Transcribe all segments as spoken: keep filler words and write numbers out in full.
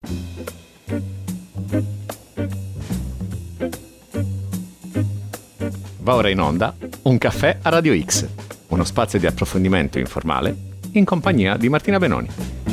Va ora in onda Un caffè a Radio X, uno spazio di approfondimento informale in compagnia di Martina Benoni.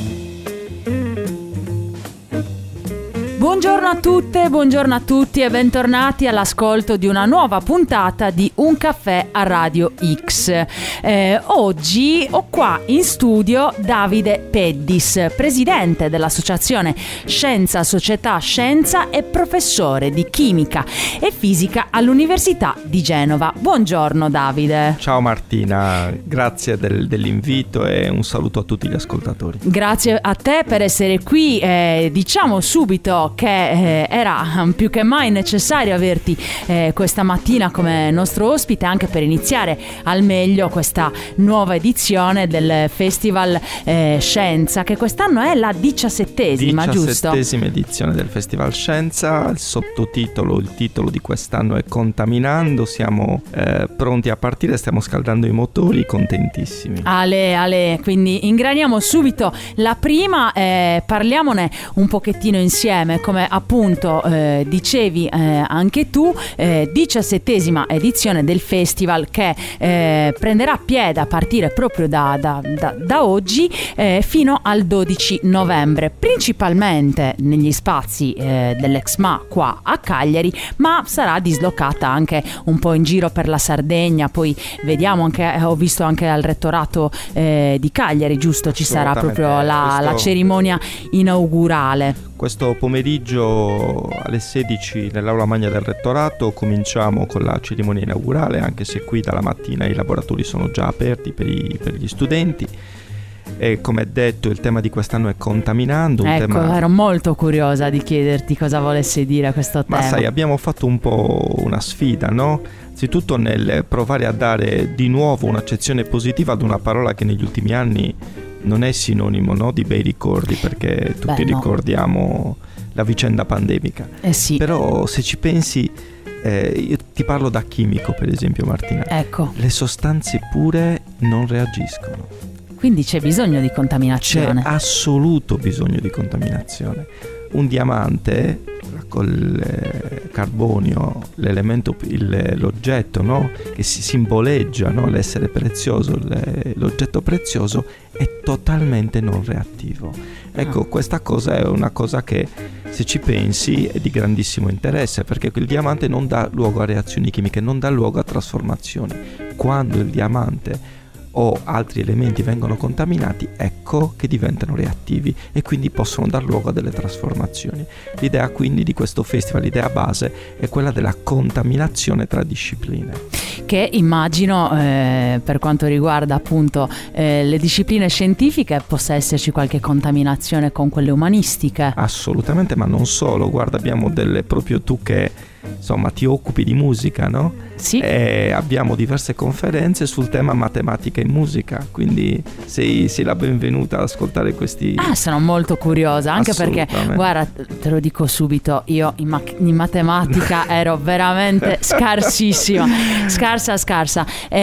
Buongiorno a tutte, buongiorno a tutti e bentornati all'ascolto di una nuova puntata di Un caffè a Radio X. Eh, oggi ho qua in studio Davide Peddis, presidente dell'associazione Scienza Società Scienza e professore di chimica e fisica all'Università di Genova. Buongiorno Davide. Ciao Martina, grazie del, dell'invito e un saluto a tutti gli ascoltatori. Grazie a te per essere qui. Eh, diciamo subito che eh, era più che mai necessario averti eh, questa mattina come nostro ospite, anche per iniziare al meglio questa nuova edizione del Festival eh, Scienza, che quest'anno è la diciassettesima, giusto? Diciassettesima edizione del Festival Scienza. Il sottotitolo, il titolo di quest'anno è Contaminando. Siamo eh, pronti a partire, stiamo scaldando i motori, contentissimi. Ale, ale, quindi ingraniamo subito la prima, eh, parliamone un pochettino insieme. Come appunto eh, dicevi eh, anche tu, eh, diciassettesima edizione del festival che eh, prenderà piede a partire proprio da, da, da, da oggi eh, fino al dodici novembre, principalmente negli spazi eh, dell'Exma qua a Cagliari, ma sarà dislocata anche un po' in giro per la Sardegna. Poi vediamo anche, eh, ho visto anche al rettorato eh, di Cagliari, giusto? Ci sarà proprio la, questo... la cerimonia inaugurale. Questo pomeriggio alle sedici nell'aula magna del rettorato cominciamo con la cerimonia inaugurale, anche se qui dalla mattina i laboratori sono già aperti per, i, per gli studenti. E come detto, il tema di quest'anno è Contaminando. Un ecco, tema... ero molto curiosa di chiederti cosa volesse dire questo tema. Ma sai, abbiamo fatto un po' una sfida, no? Anzitutto nel provare a dare di nuovo un'accezione positiva ad una parola che negli ultimi anni non è sinonimo, no, di bei ricordi, perché tutti Beh, no. ricordiamo la vicenda pandemica. Eh sì. Però se ci pensi, eh, io ti parlo da chimico per esempio, Martina. Ecco. Le sostanze pure non reagiscono. Quindi c'è bisogno di contaminazione. C'è assoluto bisogno di contaminazione. Un diamante col eh, carbonio, l'elemento, il, l'oggetto, no? Che si simboleggia, no? L'essere prezioso, le, l'oggetto prezioso è totalmente non reattivo. Ecco, ah. questa cosa è una cosa che, se ci pensi, è di grandissimo interesse, perché il diamante non dà luogo a reazioni chimiche, non dà luogo a trasformazioni. Quando il diamante o altri elementi vengono contaminati, ecco che diventano reattivi e quindi possono dar luogo a delle trasformazioni. L'idea quindi di questo festival, l'idea base, è quella della contaminazione tra discipline. Che immagino eh, per quanto riguarda appunto eh, le discipline scientifiche possa esserci qualche contaminazione con quelle umanistiche. Assolutamente, ma non solo. Guarda, abbiamo delle, proprio tu che insomma ti occupi di musica, no? Sì. E abbiamo diverse conferenze sul tema matematica e musica, quindi sei, sei la benvenuta ad ascoltare questi. Ah, sono molto curiosa, anche perché guarda, te lo dico subito, io in, ma- in matematica ero veramente scarsissima, scarsa scarsa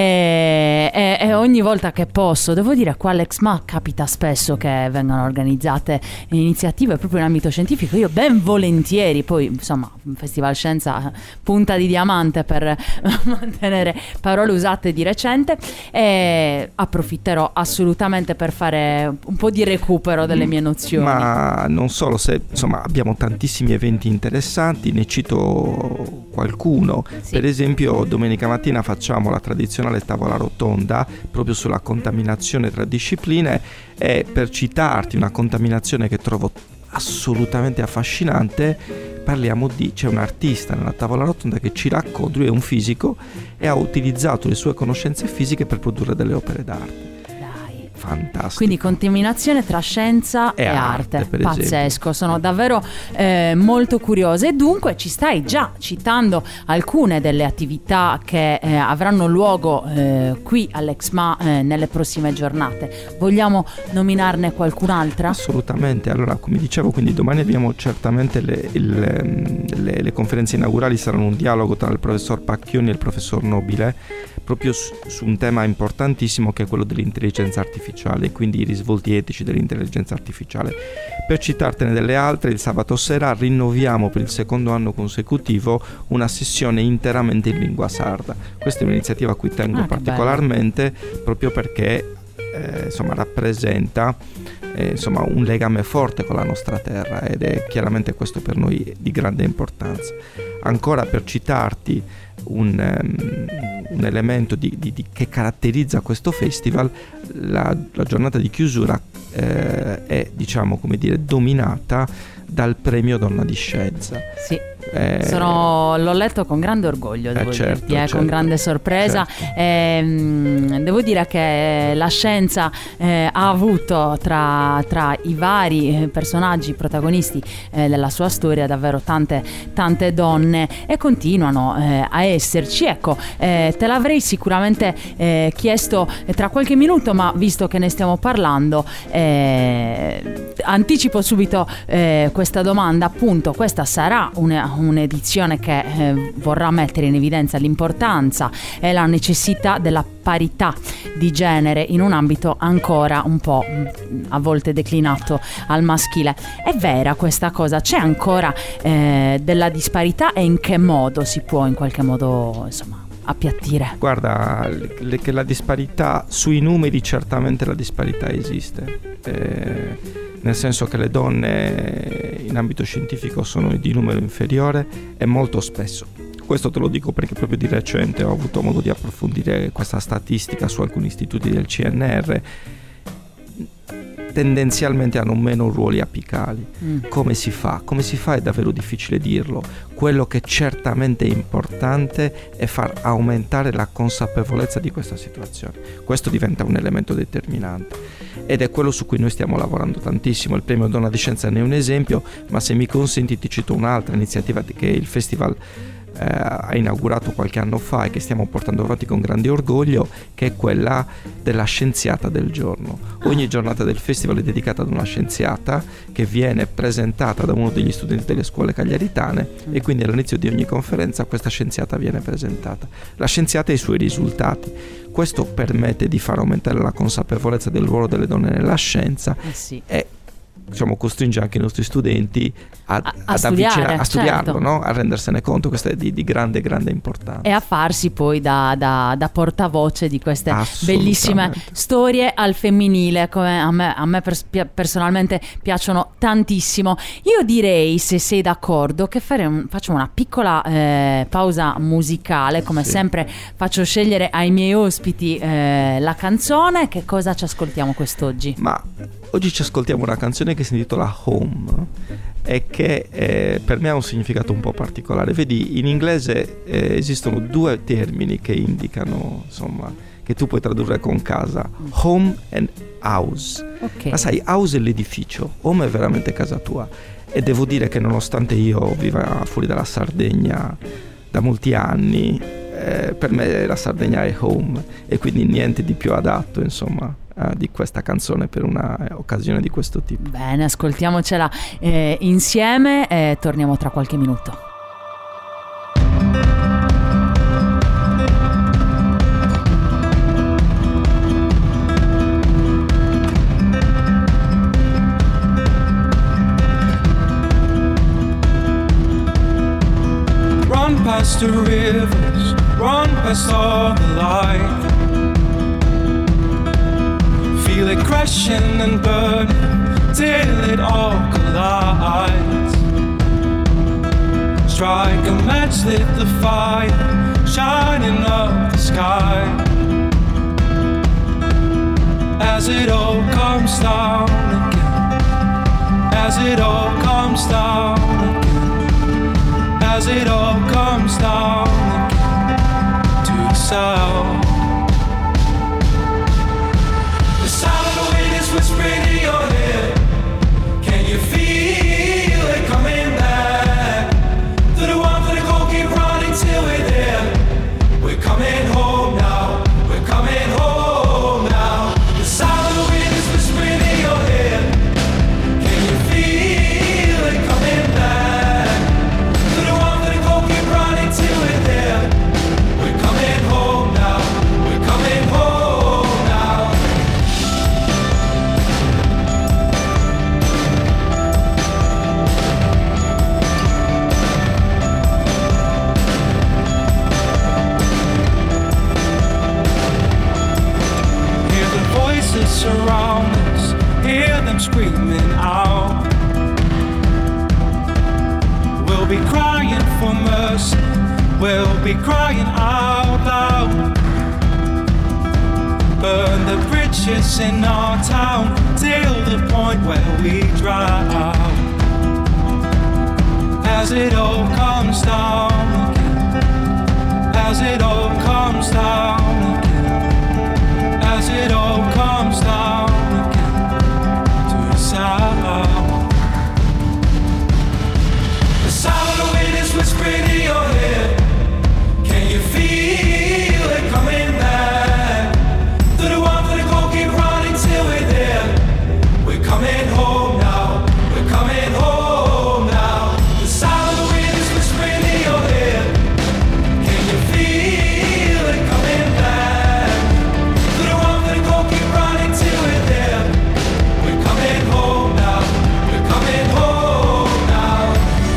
e, e, e ogni volta che posso, devo dire, qua all'Exma capita spesso che vengano organizzate iniziative proprio in ambito scientifico. Io ben volentieri, poi insomma Festival Scienza punta di diamante per mantenere parole usate di recente, e approfitterò assolutamente per fare un po' di recupero delle mie nozioni. Ma non solo, se insomma abbiamo tantissimi eventi interessanti, ne cito qualcuno. Sì. Per esempio domenica mattina facciamo la tradizionale tavola rotonda proprio sulla contaminazione tra discipline, e per citarti una contaminazione che trovo assolutamente affascinante, parliamo di, c'è un artista nella tavola rotonda che ci racconta, lui è un fisico e ha utilizzato le sue conoscenze fisiche per produrre delle opere d'arte. Fantastico. Quindi contaminazione tra scienza e, e arte, arte pazzesco, esempio. Sono davvero eh, molto curiosa. E dunque ci stai già citando alcune delle attività che eh, avranno luogo eh, qui all'Exma eh, nelle prossime giornate. Vogliamo nominarne qualcun'altra? Assolutamente. Allora, come dicevo, quindi domani abbiamo certamente le, il, le, le conferenze inaugurali saranno un dialogo tra il professor Pacchioni e il professor Nobile, proprio su, su un tema importantissimo che è quello dell'intelligenza artificiale. artificiale e quindi i risvolti etici dell'intelligenza artificiale. Per citartene delle altre, il sabato sera rinnoviamo per il secondo anno consecutivo una sessione interamente in lingua sarda. Questa è un'iniziativa a cui tengo ah, particolarmente proprio perché eh, insomma rappresenta eh, insomma un legame forte con la nostra terra, ed è chiaramente questo per noi di grande importanza. Ancora, per citarti un, um, un elemento di, di, di, che caratterizza questo festival, la, la giornata di chiusura eh, è, diciamo, come dire, dominata dal premio Donna di Scienza. Sì. Eh, Sono, l'ho letto con grande orgoglio, devo eh certo, dirti, eh, certo, con grande sorpresa. Certo. Eh, devo dire che la scienza eh, ha avuto tra, tra i vari personaggi protagonisti eh, della sua storia davvero tante, tante donne, e continuano eh, a esserci. Ecco, eh, te l'avrei sicuramente eh, chiesto tra qualche minuto, ma visto che ne stiamo parlando, eh, anticipo subito eh, questa domanda. Appunto, questa sarà una un'edizione che eh, vorrà mettere in evidenza l'importanza e la necessità della parità di genere in un ambito ancora un po' a volte declinato al maschile. È vera questa cosa? C'è ancora eh, della disparità, e in che modo si può in qualche modo, insomma, appiattire? Guarda, le, che la disparità sui numeri, certamente la disparità esiste, eh, nel senso che le donne in ambito scientifico sono di numero inferiore, e molto spesso. Questo te lo dico perché proprio di recente ho avuto modo di approfondire questa statistica su alcuni istituti del C N R. Tendenzialmente hanno meno ruoli apicali. Mm. Come si fa? Come si fa è davvero difficile dirlo. Quello che certamente è importante è far aumentare la consapevolezza di questa situazione. Questo diventa un elemento determinante, ed è quello su cui noi stiamo lavorando tantissimo. Il premio Donna di Scienza ne è un esempio, ma se mi consenti ti cito un'altra iniziativa che il festival Eh, ha inaugurato qualche anno fa e che stiamo portando avanti con grande orgoglio, che è quella della scienziata del giorno. Ogni giornata del festival è dedicata ad una scienziata che viene presentata da uno degli studenti delle scuole cagliaritane, e quindi all'inizio di ogni conferenza questa scienziata viene presentata, la scienziata e i suoi risultati. Questo permette di far aumentare la consapevolezza del ruolo delle donne nella scienza eh sì. e diciamo costringe anche i nostri studenti a, a, a ad studiare, avvicinare, a studiarlo, certo. no? A rendersene conto. Questo è di, di grande grande importanza, e a farsi poi da, da, da portavoce di queste bellissime storie al femminile, come a me, a me pers- personalmente piacciono tantissimo. Io direi, se sei d'accordo, che fare un, facciamo una piccola eh, pausa musicale. Come sì. sempre faccio scegliere ai miei ospiti eh, la canzone. Che cosa ci ascoltiamo quest'oggi? Ma oggi ci ascoltiamo una canzone che si intitola Home, e che eh, per me ha un significato un po' particolare. Vedi, in inglese eh, esistono due termini che indicano, insomma, che tu puoi tradurre con casa: home and house. Okay. Ma sai, house è l'edificio, home è veramente casa tua. E devo dire che, nonostante io viva fuori dalla Sardegna da molti anni, eh, per me la Sardegna è home, e quindi niente di più adatto, insomma, Uh, di questa canzone per una eh, occasione di questo tipo. Bene, ascoltiamocela eh, insieme e torniamo tra qualche minuto. Run past the rivers, run past all the light. Feel it crashing and burning till it all collides. Strike a match, lit the fire, shining up the sky. As it all comes down again, as it all comes down again, as it all comes down again to the sound. Whispering in your head, can you feel it coming back? To the one for the goal, keep running till we're there. We're coming home now, we're coming home now. The sound of the wind is whispering in your head, can you feel it coming back? To the one for the goal, keep running till we're there. We're coming home now. we'll be crying out loud. Burn the bridges in our town till the point where we drown. As it all comes down again, as it all comes down again, as it all comes down again to the sound. The sound of the wind is whispering in your ear. Can you feel it coming back? To the one for the cold, keep running till we're there. We're coming home now, we're coming home now. The sound of the wind is whispering in your ear. Can you feel it coming back? To the one for the cold, keep running till we're there. We're coming home now, we're coming home now.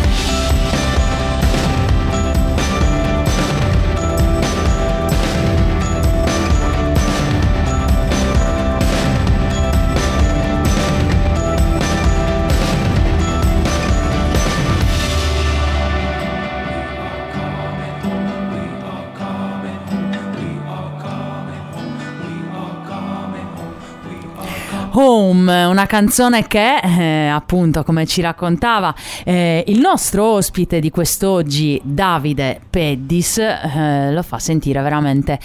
Home, una canzone che eh, appunto, come ci raccontava eh, il nostro ospite di quest'oggi, Davide Peddis, eh, lo fa sentire veramente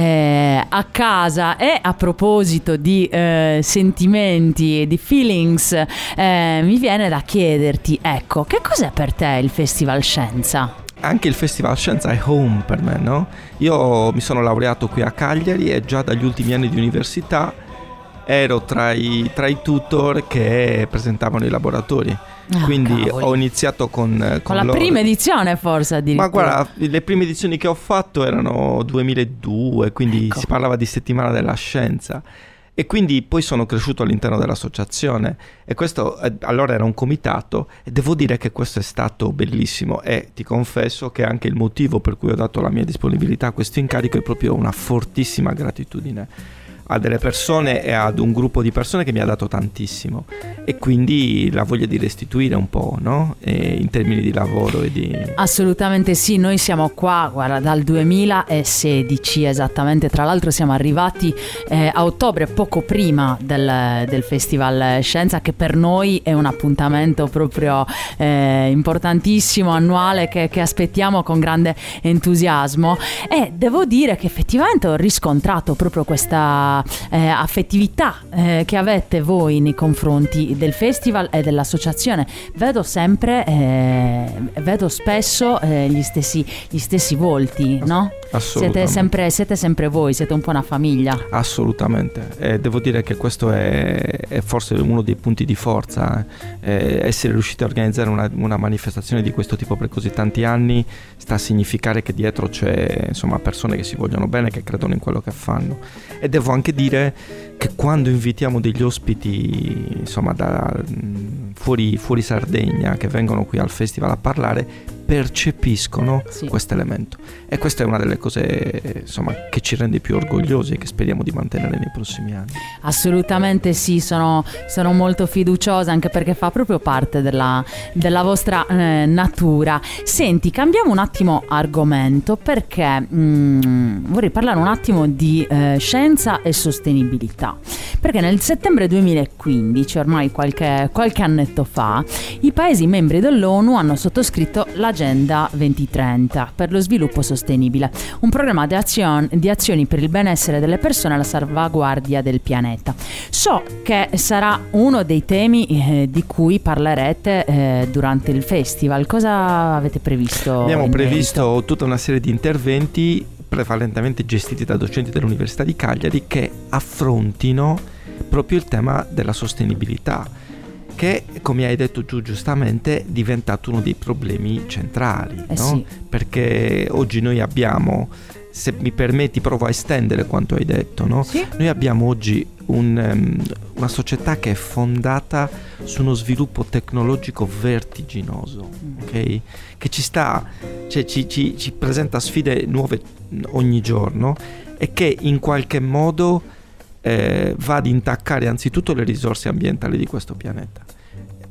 eh, a casa. E a proposito di eh, sentimenti, di feelings, eh, mi viene da chiederti, ecco, che cos'è per te il Festival Scienza? Anche il Festival Scienza è home per me, no? Io mi sono laureato qui a Cagliari e già dagli ultimi anni di università ero tra i, tra i tutor che presentavano i laboratori. Ah, Quindi cavoli. ho iniziato con Con, Con la loro. prima edizione forse addirittura. Ma guarda, le prime edizioni che ho fatto erano duemiladue, quindi Ecco. si parlava di settimana della scienza. E quindi poi sono cresciuto all'interno dell'associazione e questo eh, allora era un comitato e devo dire che questo è stato bellissimo e ti confesso che anche il motivo per cui ho dato la mia disponibilità a questo incarico è proprio una fortissima gratitudine a delle persone e ad un gruppo di persone che mi ha dato tantissimo e quindi la voglia di restituire un po', no? E in termini di lavoro e di... Assolutamente sì, noi siamo qua, guarda, dal duemilasedici esattamente, tra l'altro siamo arrivati eh, a ottobre, poco prima del, del Festival Scienza, che per noi è un appuntamento proprio eh, importantissimo, annuale, che, che aspettiamo con grande entusiasmo. E devo dire che effettivamente ho riscontrato proprio questa eh, affettività eh, che avete voi nei confronti del festival e dell'associazione. Vedo sempre, eh, vedo spesso eh, gli stessi, gli stessi volti, no? Siete sempre, siete sempre voi, siete un po' una famiglia. Assolutamente, e devo dire che questo è, è forse uno dei punti di forza, eh, essere riusciti a organizzare una, una manifestazione di questo tipo per così tanti anni sta a significare che dietro c'è, insomma, persone che si vogliono bene, che credono in quello che fanno. E devo anche dire che quando invitiamo degli ospiti, insomma, da fuori, fuori Sardegna, che vengono qui al festival a parlare, percepiscono Sì. questo elemento, e questa è una delle cose, insomma, che ci rende più orgogliosi e che speriamo di mantenere nei prossimi anni. Assolutamente sì, sono, sono molto fiduciosa, anche perché fa proprio parte della, della vostra eh, natura. Senti, cambiamo un attimo argomento, perché mm, vorrei parlare un attimo di eh, scienza e sostenibilità, perché nel settembre duemilaquindici, ormai qualche, qualche annetto fa, i paesi membri dell'ONU hanno sottoscritto l'Agenda duemilatrenta per lo sviluppo sostenibile, un programma di, azion- di azioni per il benessere delle persone e la salvaguardia del pianeta. So che sarà uno dei temi eh, di cui parlerete eh, durante il festival. Cosa avete previsto? Abbiamo in previsto merito? tutta una serie di interventi prevalentemente gestiti da docenti dell'Università di Cagliari che affrontino proprio il tema della sostenibilità, che, come hai detto tu giustamente, è diventato uno dei problemi centrali, Eh no? sì. Perché oggi noi abbiamo, se mi permetti provo a estendere quanto hai detto, no? Sì. Noi abbiamo oggi un, um, una società che è fondata su uno sviluppo tecnologico vertiginoso, ok? Che ci sta, cioè ci, ci, ci presenta sfide nuove ogni giorno e che in qualche modo eh, va ad intaccare anzitutto le risorse ambientali di questo pianeta.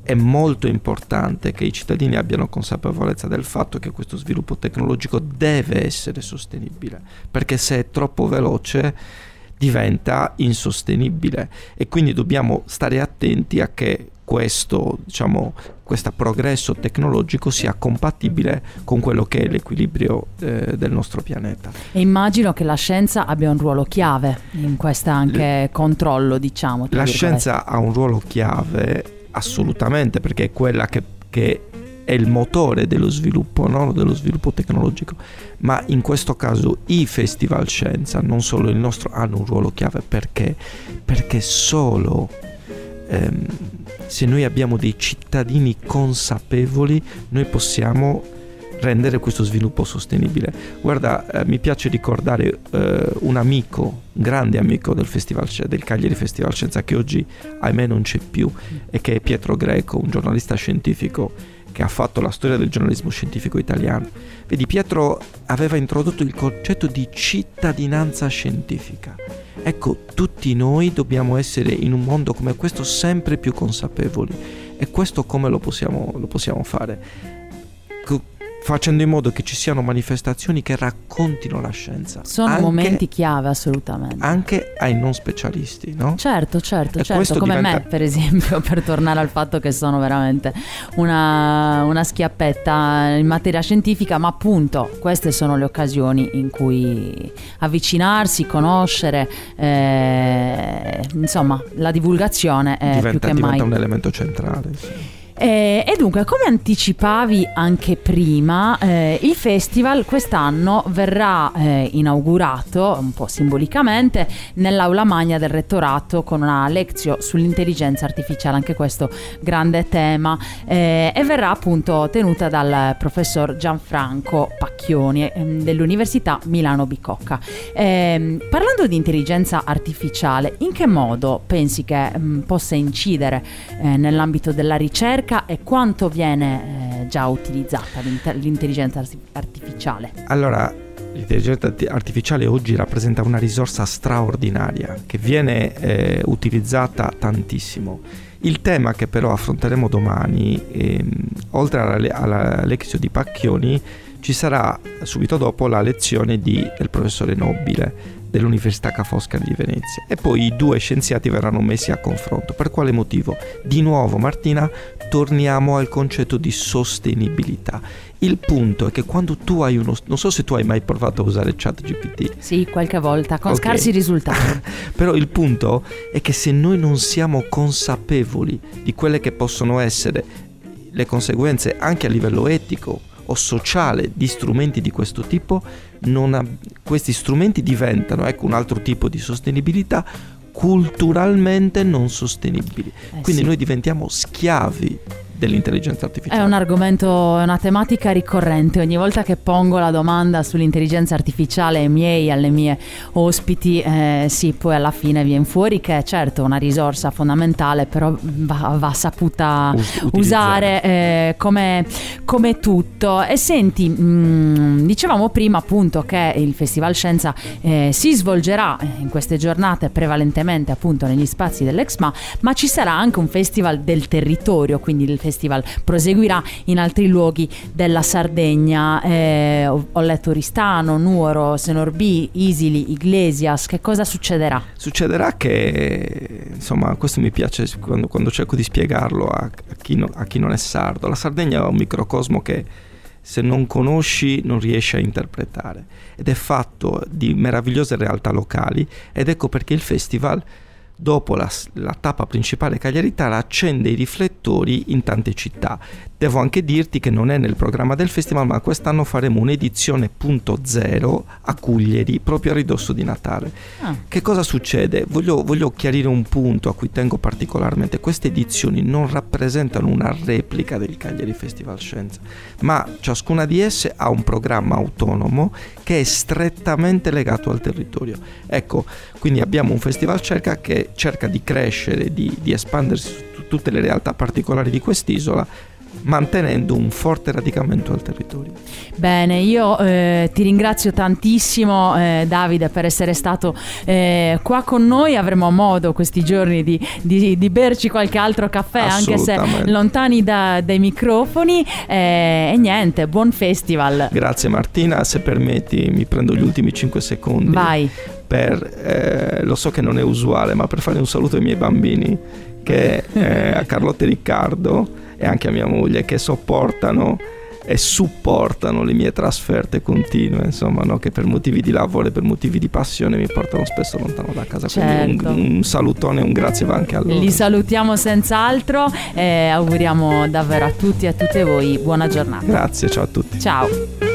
è molto importante che i cittadini abbiano consapevolezza del fatto che questo sviluppo tecnologico deve essere sostenibile, perché se è troppo veloce diventa insostenibile, e quindi dobbiamo stare attenti a che questo, diciamo, questo progresso tecnologico sia compatibile con quello che è l'equilibrio eh, del nostro pianeta. E immagino che la scienza abbia un ruolo chiave in questo anche L- controllo, diciamo. La scienza ha un ruolo chiave, assolutamente, perché è quella che, che è il motore dello sviluppo, no? dello sviluppo tecnologico, ma in questo caso i festival scienza, non solo il nostro, hanno un ruolo chiave. Perché? Perché solo ehm, se noi abbiamo dei cittadini consapevoli, noi possiamo rendere questo sviluppo sostenibile. Guarda, eh, mi piace ricordare eh, un amico, un grande amico del Festival del Cagliari Festival Scienza, che oggi ahimè non c'è più, e che è Pietro Greco, un giornalista scientifico che ha fatto la storia del giornalismo scientifico italiano. Vedi, Pietro aveva introdotto il concetto di cittadinanza scientifica. Ecco, tutti noi dobbiamo essere in un mondo come questo sempre più consapevoli, e questo come lo possiamo, lo possiamo fare? Co- facendo in modo che ci siano manifestazioni che raccontino la scienza. Sono anche, momenti chiave, assolutamente. Anche ai non specialisti, no? Certo, certo, E certo, come diventa... me per esempio, per tornare al fatto che sono veramente una, una schiappetta in materia scientifica, ma appunto queste sono le occasioni in cui avvicinarsi, conoscere, eh, insomma la divulgazione è diventa, più che diventa mai un elemento centrale, sì. Eh, e dunque, come anticipavi anche prima, eh, il festival quest'anno verrà eh, inaugurato un po' simbolicamente nell'aula magna del rettorato con una lezione sull'intelligenza artificiale, anche questo grande tema, eh, e verrà appunto tenuta dal professor Gianfranco Pacchioni eh, dell'Università Milano Bicocca. Eh, parlando di intelligenza artificiale, in che modo pensi che mh, possa incidere eh, nell'ambito della ricerca, e quanto viene eh, già utilizzata l'intelligenza artificiale? Allora, l'intelligenza artificiale oggi rappresenta una risorsa straordinaria che viene eh, utilizzata tantissimo. Il tema che però affronteremo domani, ehm, oltre alla, alla lezione di Pacchioni, ci sarà subito dopo la lezione di, del professore Nobile dell'Università Ca' Foscari di Venezia, e poi i due scienziati verranno messi a confronto. Per quale motivo? Di nuovo, Martina, torniamo al concetto di sostenibilità. Il punto è che quando tu hai uno... non so se tu hai mai provato a usare ChatGPT. Sì, qualche volta, con okay. scarsi risultati. Però il punto è che se noi non siamo consapevoli di quelle che possono essere le conseguenze anche a livello etico o sociale di strumenti di questo tipo, non ha, questi strumenti diventano, ecco, un altro tipo di sostenibilità culturalmente non sostenibili. Eh Quindi sì. noi diventiamo schiavi dell'intelligenza artificiale. È un argomento, è una tematica ricorrente. Ogni volta che pongo la domanda sull'intelligenza artificiale ai miei, alle mie ospiti, eh, sì, poi alla fine viene fuori che certo è una risorsa fondamentale, però va, va saputa Us- usare eh, come, come tutto. E senti, mh, dicevamo prima appunto che il Festival Scienza eh, si svolgerà in queste giornate prevalentemente appunto negli spazi dell'Exma, ma ci sarà anche un festival del territorio, quindi il festival proseguirà in altri luoghi della Sardegna. eh, ho, ho letto Oristano, Nuoro, Senorbì, Isili, Iglesias. Che cosa succederà? Succederà che, insomma, questo mi piace quando, quando cerco di spiegarlo a, a, chi no, a chi non è sardo. La Sardegna è un microcosmo che se non conosci non riesci a interpretare, ed è fatto di meravigliose realtà locali, ed ecco perché il festival, dopo la, la tappa principale cagliaritana, accende i riflettori in tante città. Devo anche dirti che non è nel programma del festival, ma quest'anno faremo un'edizione punto zero a Cuglieri, proprio a ridosso di Natale. Ah. Che cosa succede? Voglio, voglio chiarire un punto a cui tengo particolarmente. Queste edizioni non rappresentano una replica del Cagliari Festival Scienza, ma ciascuna di esse ha un programma autonomo che è strettamente legato al territorio. Ecco, quindi abbiamo un festival cerca che cerca di crescere, di, di espandersi su tutte le realtà particolari di quest'isola, mantenendo un forte radicamento al territorio. Bene, io eh, ti ringrazio tantissimo eh, Davide per essere stato eh, qua con noi. Avremo modo questi giorni di, di, di berci qualche altro caffè, anche se lontani da, dai microfoni, eh, e niente, buon festival. Grazie Martina, se permetti mi prendo gli ultimi cinque secondi. Vai. Per, eh, lo so che non è usuale, ma per fare un saluto ai miei bambini, che eh, a Carlotta e Riccardo e anche a mia moglie, che sopportano e supportano le mie trasferte continue, insomma, no? Che per motivi di lavoro e per motivi di passione mi portano spesso lontano da casa. Certo. Quindi un, un salutone e un grazie va anche a loro. Li salutiamo senz'altro e auguriamo davvero a tutti e a tutte voi buona giornata. Grazie, ciao a tutti. Ciao.